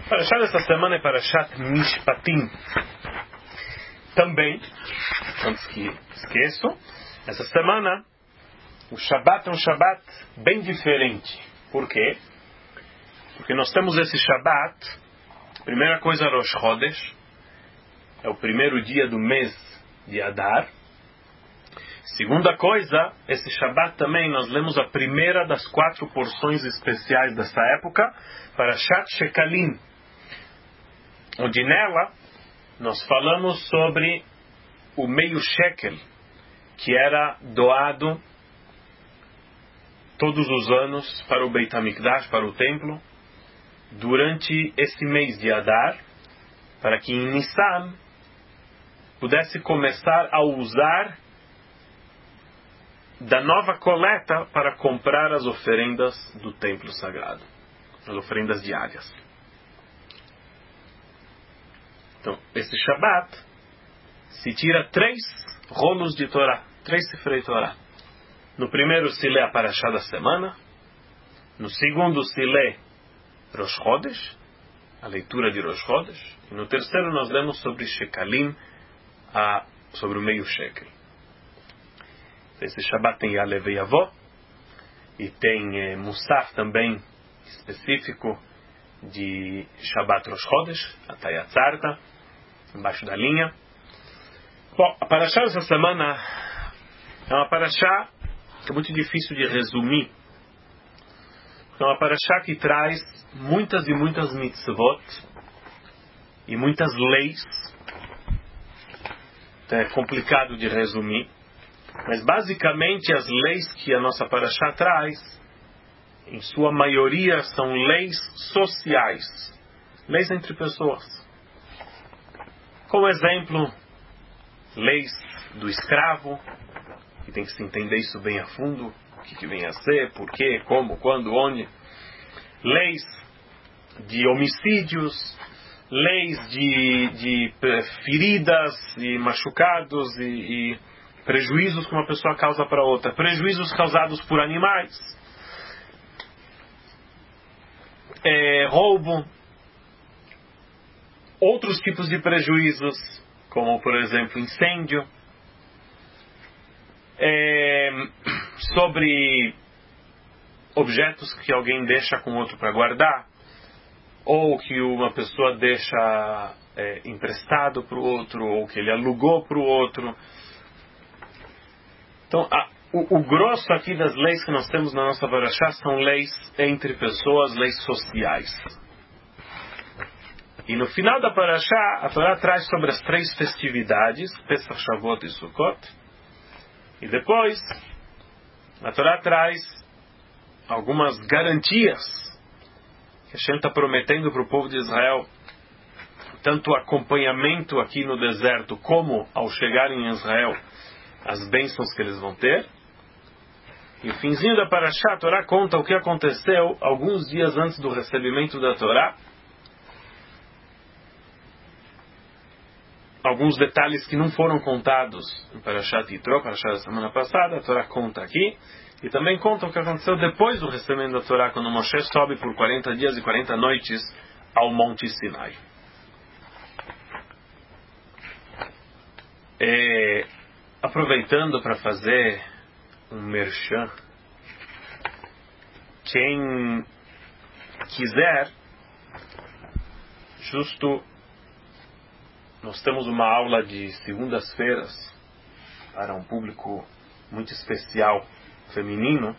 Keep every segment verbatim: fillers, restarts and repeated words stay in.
Parashat dessa semana é Parashat Mishpatim. Também, antes que esqueçam, essa semana o Shabat é um Shabat bem diferente. Por quê? Porque nós temos esse Shabat, primeira coisa, Rosh Chodesh, é o primeiro dia do mês de Adar. Segunda coisa, esse Shabat também nós lemos a primeira das quatro porções especiais dessa época, Parashat Shekalim, onde nela nós falamos sobre o meio shekel, que era doado todos os anos para o Beit HaMikdash, para o templo, durante esse mês de Adar, para que em Nissan pudesse começar a usar da nova coleta para comprar as oferendas do templo sagrado, as oferendas diárias. Então, esse Shabat se tira três rolos de Torá, três Sifrei Torá. No primeiro se lê a Parashá da semana, no segundo se lê Rosh Chodesh, a leitura de Rosh Chodesh, e no terceiro nós lemos sobre Shekalim, a, sobre o meio shekel. Esse Shabat tem Yalev e Yavó, e tem eh, Musaf também, específico, de Shabat Rosh Chodesh, a Tayatzarta, embaixo da linha. Bom, a Parashá dessa semana é uma Parashá que é muito difícil de resumir. É uma Parashá que traz muitas e muitas mitzvot e muitas leis. Então é complicado de resumir. Mas basicamente as leis que a nossa Parashá traz, em sua maioria, são leis sociais. Leis entre pessoas. Como exemplo, leis do escravo, que tem que se entender isso bem a fundo, o que, que vem a ser, por quê, como, quando, onde. Leis de homicídios, leis de, de feridas e machucados e, e prejuízos que uma pessoa causa para outra, prejuízos causados por animais, é, roubo, outros tipos de prejuízos, como por exemplo incêndio, é, sobre objetos que alguém deixa com outro para guardar, ou que uma pessoa deixa é, emprestado para o outro, ou que ele alugou para o outro. Então, a, o, o grosso aqui das leis que nós temos na nossa Parashá são leis entre pessoas, leis sociais. E no final da Parashá, a Torá traz sobre as três festividades, Pesach, Shavuot e Sukkot. E depois, a Torá traz algumas garantias que a Hashem está prometendo para o povo de Israel, tanto acompanhamento aqui no deserto, como ao chegarem em Israel, as bênçãos que eles vão ter. E o finzinho da Parashá, a Torá conta o que aconteceu alguns dias antes do recebimento da Torá. Alguns detalhes que não foram contados em Parashat Yitro, Parashá da semana passada, a Torá conta aqui. E também conta o que aconteceu depois do recebimento da Torá, quando Moshe sobe por quarenta dias e quarenta noites ao Monte Sinai. É, aproveitando para fazer um merchan, quem quiser, justo nós temos uma aula de segundas-feiras para um público muito especial feminino,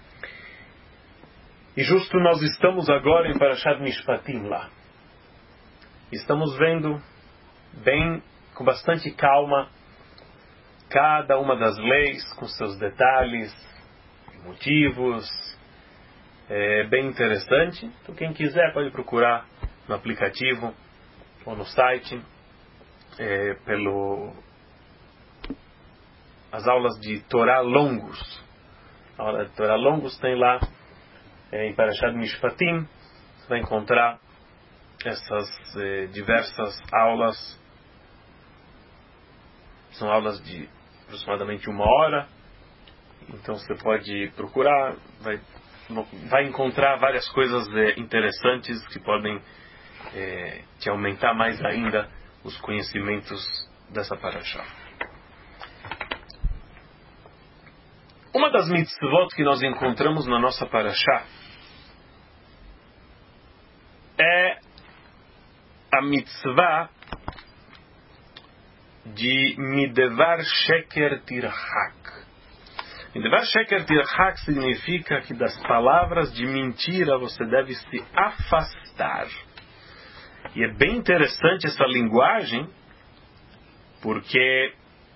e justo nós estamos agora em Parashat Mishpatim lá. Estamos vendo bem, com bastante calma, cada uma das leis, com seus detalhes, motivos. É bem interessante. Então quem quiser pode procurar no aplicativo ou no site, é, pelo as aulas de Torá longos. A aula de Torá longos tem lá é, em Parashat Mishpatim. Você vai encontrar essas é, diversas aulas. São aulas de aproximadamente uma hora. Então você pode procurar, vai, vai encontrar várias coisas é, interessantes que podem é, te aumentar mais ainda os conhecimentos dessa parashá. Uma das mitzvot que nós encontramos na nossa parashá é a mitzvah de Midevar Sheker Tirhak. Midevar Sheker Tirhak significa que das palavras de mentira você deve se afastar. E é bem interessante essa linguagem, porque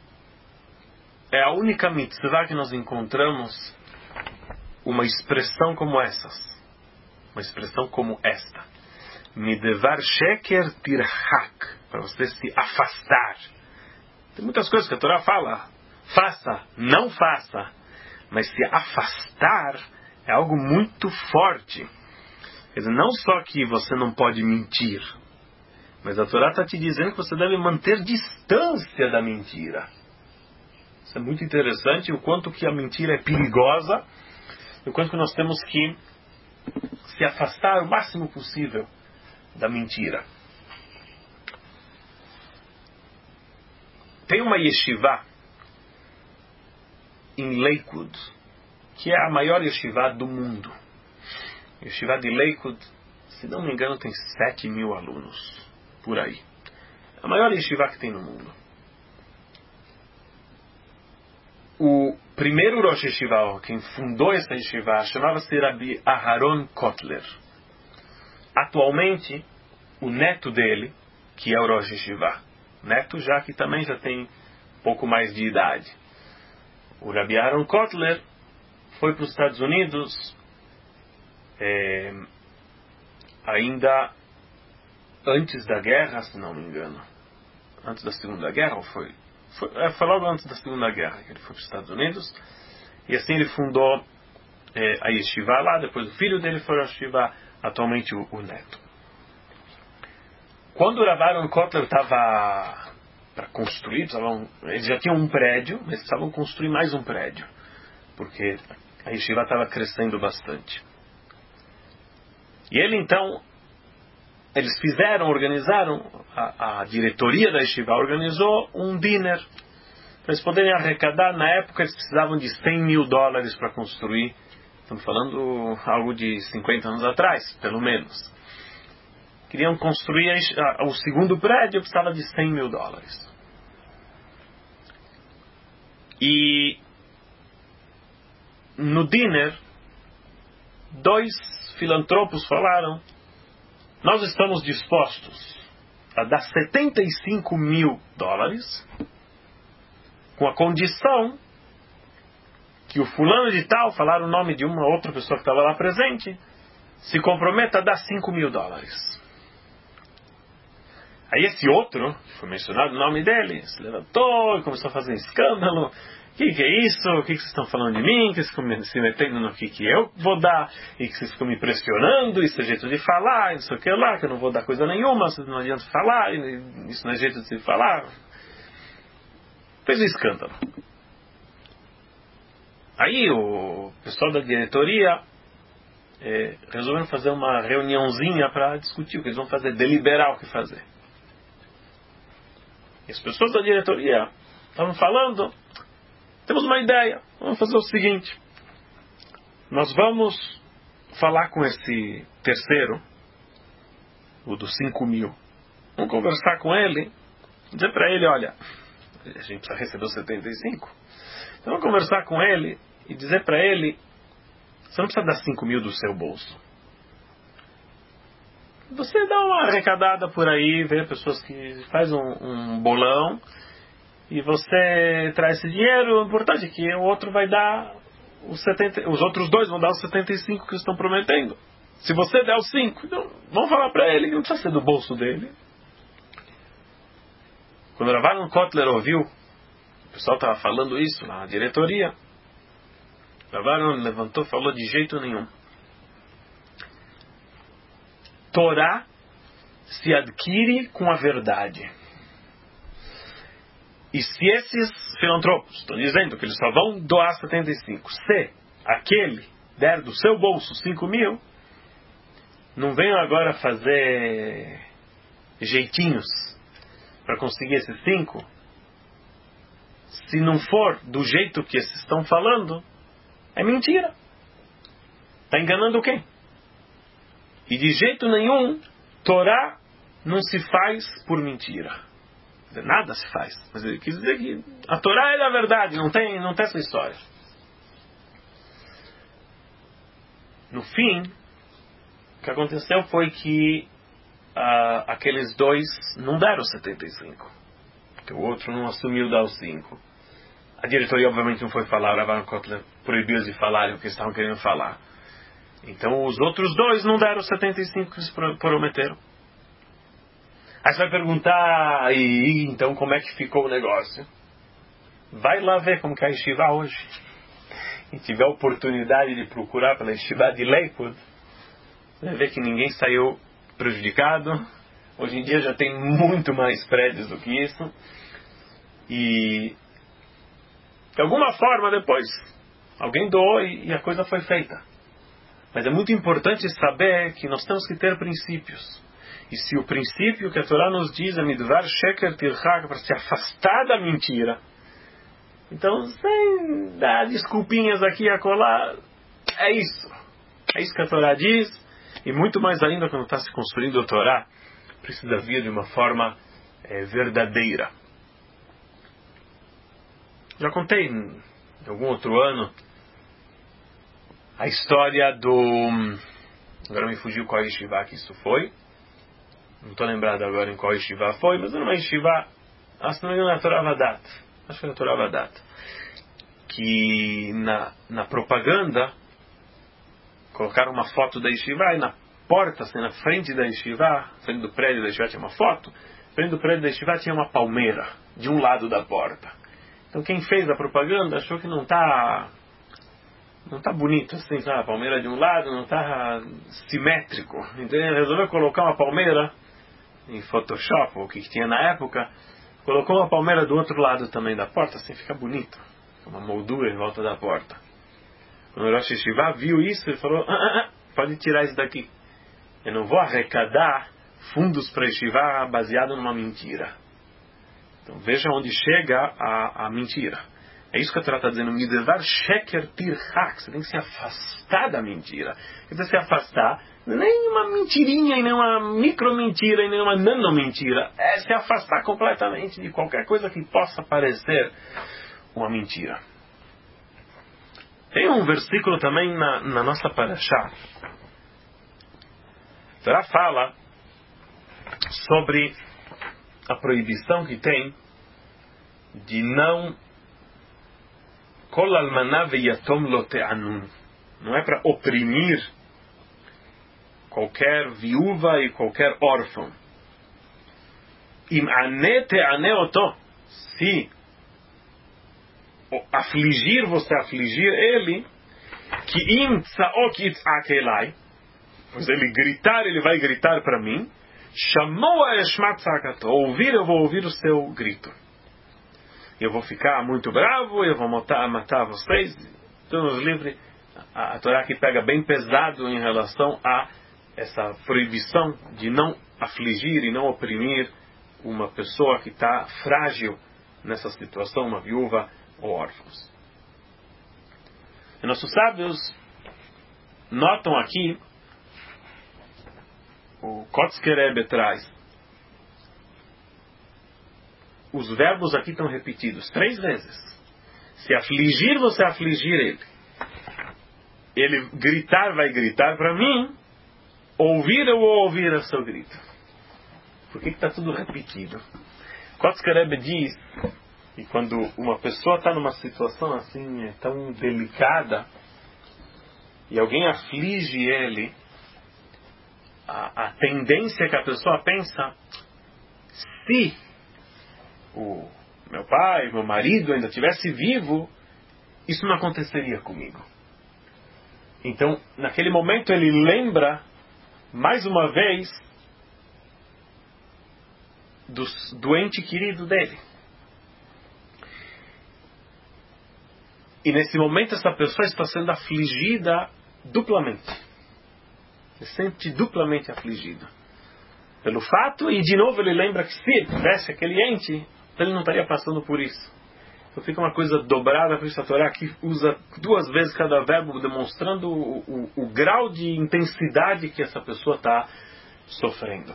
é a única mitzvah que nós encontramos uma expressão como essas. Uma expressão como esta. Midevar Sheker Tirhak. Para você se afastar. Tem muitas coisas que a Torá fala. Faça, não faça. Mas se afastar é algo muito forte. Quer dizer, não só que você não pode mentir, mas a Torá está te dizendo que você deve manter distância da mentira. Isso é muito interessante, o quanto que a mentira é perigosa, e o quanto que nós temos que se afastar o máximo possível da mentira. Tem uma yeshiva em Lakewood, que é a maior yeshiva do mundo. A yeshiva de Lakewood, se não me engano, tem sete mil alunos, por aí. A maior yeshiva que tem no mundo. O primeiro Rosh Yeshiva, quem fundou essa yeshiva, chamava-se Rabbi Aharon Kotler. Atualmente, o neto dele, que é o Rosh Yeshiva, neto já que também já tem pouco mais de idade. O Rabbi Aharon Kotler foi para os Estados Unidos é, ainda antes da guerra, se não me engano. Antes da Segunda Guerra, ou foi? Foi, é, foi logo antes da Segunda Guerra que ele foi para os Estados Unidos. E assim ele fundou é, a yeshiva lá. Depois o filho dele foi a yeshiva, atualmente o, o neto. Quando o Rabbi Aharon Kotler estava para construir, precisavam, eles já tinham um prédio, mas precisavam construir mais um prédio, porque a yeshiva estava crescendo bastante. E ele então, eles fizeram, organizaram, a, a diretoria da yeshiva organizou um dinner, para eles poderem arrecadar. Na época eles precisavam de cem mil dólares para construir, estamos falando algo de cinquenta anos atrás, pelo menos. Queriam construir a, a, o segundo prédio, precisava de cem mil dólares. E no dinner, dois filantropos falaram: nós estamos dispostos a dar setenta e cinco mil dólares, com a condição que o fulano de tal, falaram o nome de uma outra pessoa que estava lá presente, se comprometa a dar cinco mil dólares. Aí esse outro, foi mencionado o nome dele, se levantou e começou a fazer escândalo. O que, que é isso? O que, que vocês estão falando de mim? Que vocês ficam se metendo no que, que eu vou dar? E que vocês ficam me pressionando? Isso é jeito de falar, não sei o que lá, que eu não vou dar coisa nenhuma, vocês não adianta falar, isso não é jeito de se falar. Fez um escândalo. Aí o pessoal da diretoria é, resolveram fazer uma reuniãozinha para discutir o que eles vão fazer, deliberar o que fazer. E as pessoas da diretoria estavam falando: temos uma ideia, vamos fazer o seguinte, nós vamos falar com esse terceiro, o dos cinco mil, vamos conversar com ele, dizer para ele: olha, a gente precisa receber os setenta e cinco, então vamos conversar com ele e dizer para ele: você não precisa dar cinco mil do seu bolso. Você dá uma arrecadada por aí, vê pessoas que faz um, um bolão, e você traz esse dinheiro. O importante é que o outro vai dar os setenta, os outros dois vão dar os setenta e cinco que estão prometendo. Se você der os cinco, então vamos falar para ele que não precisa ser do bolso dele. Quando o Rabbi Aharon Kotler ouviu, o pessoal estava falando isso na diretoria, o Rabbi Aharon levantou e falou: de jeito nenhum. Torá se adquire com a verdade. E se esses filantropos estão dizendo que eles só vão doar setenta e cinco, se aquele der do seu bolso cinco mil, não venham agora fazer jeitinhos para conseguir esses cinco. Se não for do jeito que esses estão falando, é mentira. Está enganando quem? E de jeito nenhum, Torá não se faz por mentira. Nada se faz. Mas ele quis dizer que a Torá é a verdade, não tem, não tem essa história. No fim, o que aconteceu foi que uh, aqueles dois não deram setenta e cinco. Porque o outro não assumiu dar os cinco. A diretoria obviamente não foi falar, o Rav Kotler proibiu de falar o que estavam querendo falar. Então os outros dois não deram os setenta e cinco que eles prometeram. Aí você vai perguntar, e então como é que ficou o negócio? Vai lá ver como que é a Yeshiva hoje. E tiver a oportunidade de procurar pela Yeshiva de Lakewood, você vai ver que ninguém saiu prejudicado. Hoje em dia já tem muito mais prédios do que isso. E de alguma forma depois alguém doou e a coisa foi feita. Mas é muito importante saber que nós temos que ter princípios. E se o princípio que a Torá nos diz é Midvar Sheker Tirchak, para se afastar da mentira, então sem dar desculpinhas aqui e acolá, é isso. É isso que a Torá diz. E muito mais ainda quando está se construindo a Torá, precisa vir de uma forma é, verdadeira. Já contei em algum outro ano a história do... Agora me fugiu qual yeshiva que isso foi. Não estou lembrado agora em qual yeshiva foi, mas era uma yeshiva, acho que não era na Torá Vadat. Acho que era na Torá Vadat. Que na, na propaganda colocaram uma foto da yeshiva e na porta, assim, na frente da yeshiva, na frente do prédio da yeshiva tinha uma foto, na frente do prédio da yeshiva tinha uma palmeira de um lado da porta. Então quem fez a propaganda achou que não está não está bonito assim, sabe? A palmeira de um lado não está simétrico. Então ele resolveu colocar uma palmeira em Photoshop, ou o que tinha na época, colocou uma palmeira do outro lado também da porta, assim fica bonito. Uma moldura em volta da porta. Quando o Rosh Yeshiva viu isso, ele falou, ah, ah, ah, pode tirar isso daqui. Eu não vou arrecadar fundos para Yeshiva baseado numa mentira. Então veja onde chega a, a mentira. É isso que a Torá está dizendo. Midvar sheker tirchak. Você tem que se afastar da mentira. Quer dizer, se afastar, nem uma mentirinha, e nem uma micro mentira, e nem uma nano mentira. É se afastar completamente de qualquer coisa que possa parecer uma mentira. Tem um versículo também na, na nossa parashá. A Torá fala sobre a proibição que tem de não kol almaná veyatom lo te'anun. Não é para oprimir qualquer viúva e qualquer órfão. Im ane te'ane oto. Se afligir, você afligir ele, que im tsaok yitzak elai, pois ele gritar, ele vai gritar para mim, chamou a eshmat tzakato, ouvir, eu vou ouvir o seu grito. Eu vou ficar muito bravo, eu vou matar, matar vocês. Deus nos livre. A, a Torá aqui pega bem pesado em relação a essa proibição de não afligir e não oprimir uma pessoa que está frágil nessa situação, uma viúva ou órfãos. E nossos sábios notam aqui, o Kotzker Rebbe traz, os verbos aqui estão repetidos três vezes. Se afligir, você afligir ele. Ele gritar, vai gritar para mim. Ouvir, eu vou ouvir o seu grito. Por que está tudo repetido? Kotzker Rebbe diz que quando uma pessoa está numa situação assim tão delicada e alguém aflige ele, a, a tendência que a pessoa pensa, se o meu pai, meu marido ainda estivesse vivo, isso não aconteceria comigo. Então, naquele momento ele lembra mais uma vez do doente querido dele. E nesse momento essa pessoa está sendo afligida duplamente. Ele se sente duplamente afligido pelo fato, e de novo ele lembra que se ele tivesse aquele ente, ele não estaria passando por isso. Então fica uma coisa dobrada, por isso a Torá aqui usa duas vezes cada verbo, demonstrando o, o, o grau de intensidade que essa pessoa está sofrendo.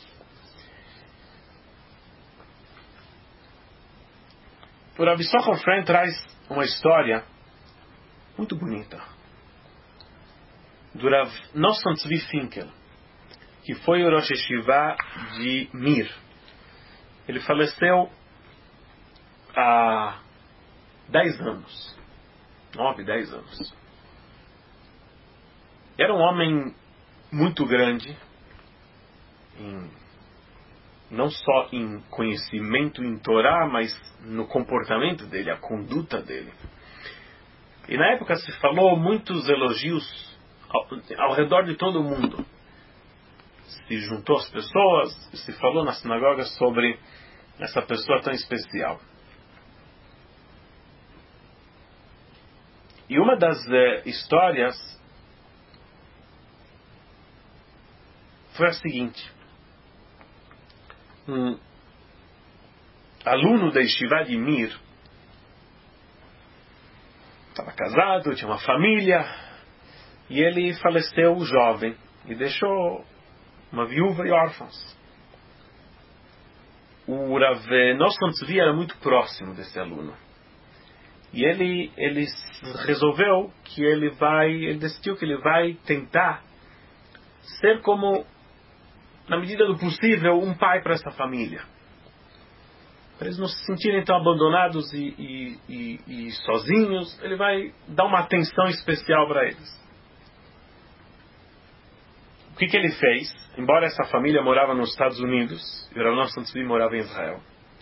O Rav Yisachar Freund traz uma história muito bonita do Rav Nosson Tzvi Finkel, que foi o Rosh Yeshiva de Mir. Ele faleceu há dez anos. Nove, dez anos. Era um homem muito grande, em, não só em conhecimento em Torá, mas no comportamento dele, a conduta dele. E na época se falou muitos elogios ao, ao redor de todo o mundo. Se juntou as pessoas, se falou na sinagoga sobre essa pessoa tão especial. E uma das eh, histórias foi a seguinte. Um aluno da Yeshiva de Mir estava casado, tinha uma família, e ele faleceu jovem e deixou uma viúva e órfãos. O Rav Nosson Tzvi era muito próximo desse aluno. E ele, ele resolveu que ele vai, ele decidiu que ele vai tentar ser como, na medida do possível, um pai para essa família. Para eles não se sentirem tão abandonados e, e, e, e sozinhos, ele vai dar uma atenção especial para eles. O que, que ele fez? Embora essa família morava nos Estados Unidos, e o Rav Nosson Tzvi morava em Israel,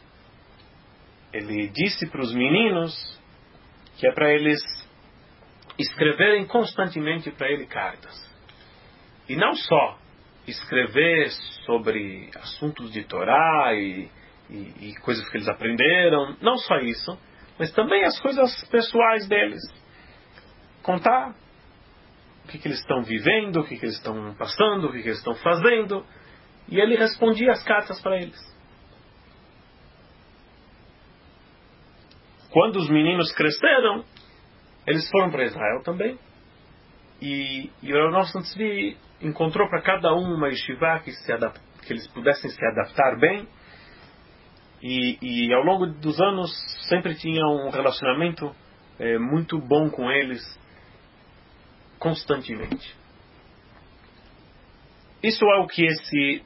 ele disse para os meninos que é para eles escreverem constantemente para ele cartas. E não só escrever sobre assuntos de Torá e, e, e coisas que eles aprenderam, não só isso, mas também as coisas pessoais deles. Contar o que, que eles estão vivendo, o que, que eles estão passando, o que, que eles estão fazendo. E ele respondia as cartas para eles. Quando os meninos cresceram, eles foram para Israel também. E, e o Rav Nosson Tzvi encontrou para cada um uma yeshiva que, se adap- que eles pudessem se adaptar bem. E, e ao longo dos anos sempre tinha um relacionamento é, muito bom com eles, constantemente. Isso é o que esse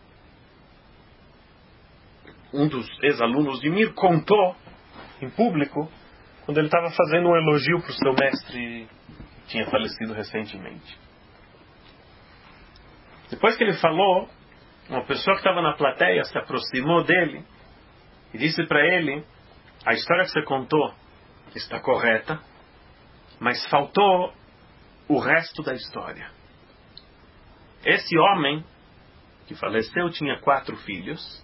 um dos ex-alunos de Mir contou em público, quando ele estava fazendo um elogio para o seu mestre que tinha falecido recentemente. Depois que ele falou, uma pessoa que estava na plateia se aproximou dele e disse para ele: a história que você contou está correta, mas faltou o resto da história. Esse homem que faleceu tinha quatro filhos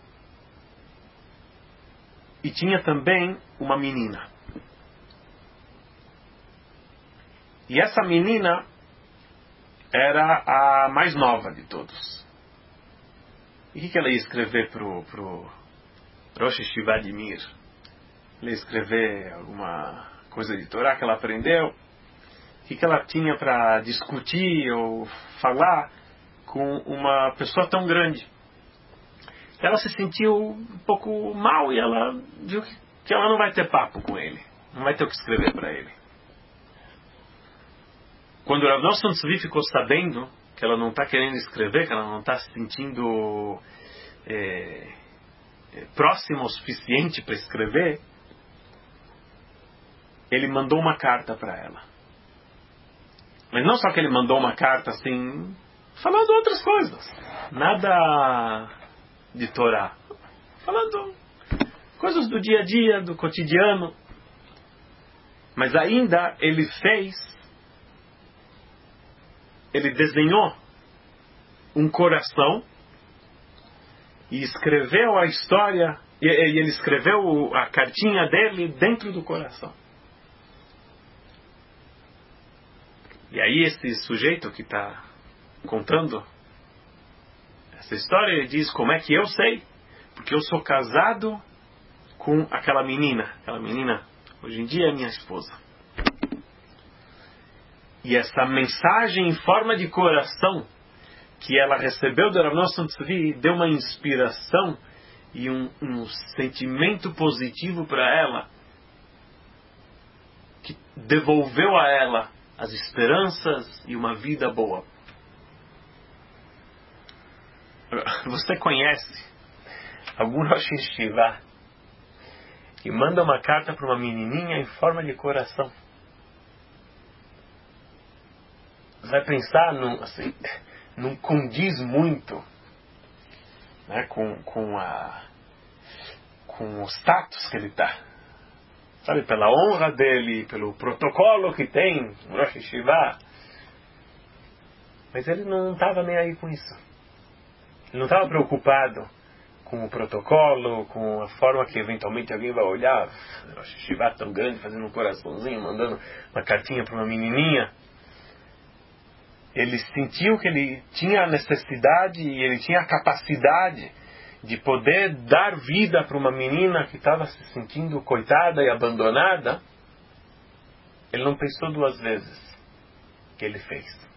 e tinha também uma menina. E essa menina era a mais nova de todos. E o que, que ela ia escrever para o Rosh Yeshiva de Mir? Ela ia escrever alguma coisa de Torá que ela aprendeu? O que, que ela tinha para discutir ou falar com uma pessoa tão grande? Ela se sentiu um pouco mal e ela viu que ela não vai ter papo com ele. Não vai ter o que escrever para ele. Quando o Rav Nosson Tzvi ficou sabendo que ela não está querendo escrever, que ela não está se sentindo é, é, próxima o suficiente para escrever, ele mandou uma carta para ela. Mas não só que ele mandou uma carta assim, falando outras coisas. Nada de Torá. Falando coisas do dia a dia, do cotidiano. Mas ainda ele fez, ele desenhou um coração e escreveu a história, e ele escreveu a cartinha dele dentro do coração. E aí esse sujeito que está contando essa história, ele diz: como é que eu sei? Porque eu sou casado com aquela menina. Aquela menina, hoje em dia, é minha esposa. E essa mensagem em forma de coração que ela recebeu do Rav Nosson Tzvi deu uma inspiração e um, um sentimento positivo para ela, que devolveu a ela as esperanças e uma vida boa. Você conhece algum Rosh Yeshiva que manda uma carta para uma menininha em forma de coração? Você vai pensar, num, assim, não condiz muito, né, com, com, a, com o status que ele está. Sabe, pela honra dele, pelo protocolo que tem no Rosh Yeshiva. Mas ele não estava nem aí com isso. Ele não estava preocupado com o protocolo, com a forma que eventualmente alguém vai olhar. O Rosh Yeshiva tão grande, fazendo um coraçãozinho, mandando uma cartinha para uma menininha. Ele sentiu que ele tinha a necessidade e ele tinha a capacidade de poder dar vida para uma menina que estava se sentindo coitada e abandonada. Ele não pensou duas vezes. Que ele fez.